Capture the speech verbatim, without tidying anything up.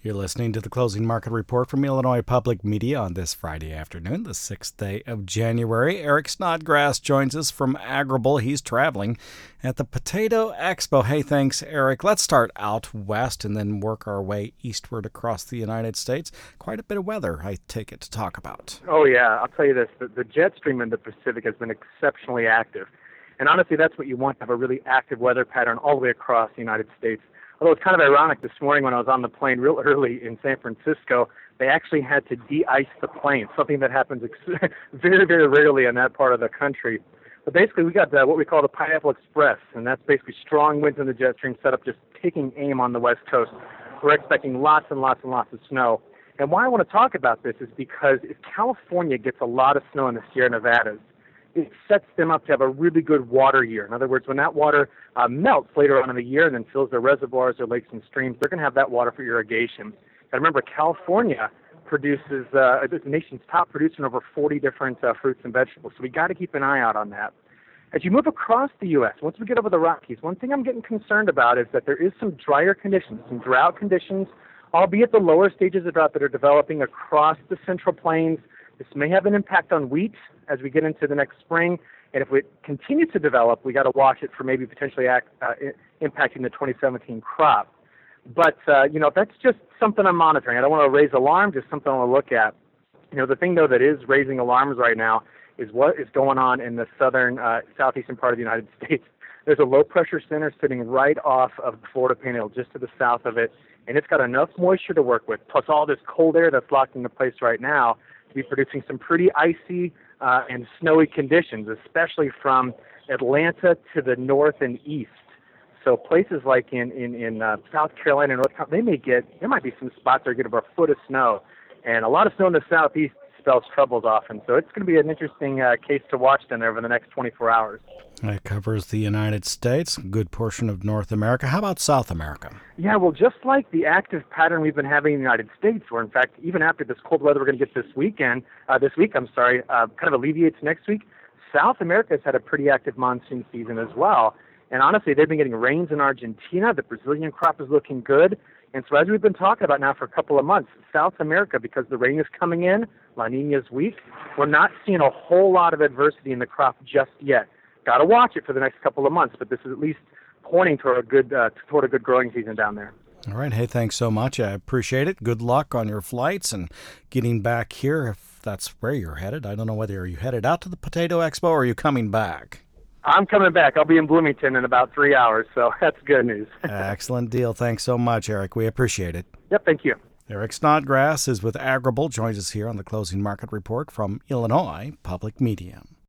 You're listening to the Closing Market Report from Illinois Public Media on this Friday afternoon, the sixth day of January. Eric Snodgrass joins us from Agrible. He's traveling at the Potato Expo. Hey, thanks, Eric. Let's start out west and then work our way eastward across the United States. Quite a bit of weather, I take it, to talk about. Oh, yeah. I'll tell you this. The, the jet stream in the Pacific has been exceptionally active. And honestly, that's what you want, to have a really active weather pattern all the way across the United States. Although it's kind of ironic, this morning when I was on the plane real early in San Francisco, they actually had to de-ice the plane, something that happens ex- very, very rarely in that part of the country. But basically, we got the, what we call the Pineapple Express, and that's basically strong winds in the jet stream set up just taking aim on the West Coast. We're expecting lots and lots and lots of snow. And why I want to talk about this is because if California gets a lot of snow in the Sierra Nevadas, it sets them up to have a really good water year. In other words, when that water uh, melts later on in the year and then fills their reservoirs, their lakes and streams, they're going to have that water for irrigation. And remember, California produces, uh, it's the nation's top producer in over forty different uh, fruits and vegetables. So we got to keep an eye out on that. As you move across the U S, once we get over the Rockies, one thing I'm getting concerned about is that there is some drier conditions, some drought conditions, albeit the lower stages of drought that are developing across the Central Plains. This may have an impact on wheat as we get into the next spring, and if it continues to develop, we got to watch it for maybe potentially act, uh, impacting the twenty seventeen crop. But, uh, you know, that's just something I'm monitoring. I don't want to raise alarm, just something I want to look at. You know, the thing, though, that is raising alarms right now is what is going on in the southern, uh, southeastern part of the United States. There's a low-pressure center sitting right off of the Florida Panhandle, just to the south of it, and it's got enough moisture to work with, plus all this cold air that's locked into place right now, to be producing some pretty icy uh, and snowy conditions, especially from Atlanta to the north and east. So places like in in, in uh, South Carolina and North Carolina, they may get, there might be some spots that get over a foot of snow. And a lot of snow in the southeast spells troubles often. So it's going to be an interesting uh, case to watch then over the next twenty-four hours. That covers the United States, a good portion of North America. How about South America? Yeah, well, just like the active pattern we've been having in the United States, where in fact, even after this cold weather we're going to get this weekend, uh, this week, I'm sorry, uh, kind of alleviates next week, South America has had a pretty active monsoon season as well. And honestly, they've been getting rains in Argentina. The Brazilian crop is looking good. And so as we've been talking about now for a couple of months, South America, because the rain is coming in, La Nina's weak, we're not seeing a whole lot of adversity in the crop just yet. Got to watch it for the next couple of months, but this is at least pointing toward a good uh, toward a good growing season down there. All right. Hey, thanks so much. I appreciate it. Good luck on your flights and getting back here if that's where you're headed. I don't know whether are you headed out to the Potato Expo or are you coming back? I'm coming back. I'll be in Bloomington in about three hours, so that's good news. Excellent deal. Thanks so much, Eric. We appreciate it. Yep, thank you. Eric Snodgrass is with Agrible, joins us here on the Closing Market Report from Illinois Public Media.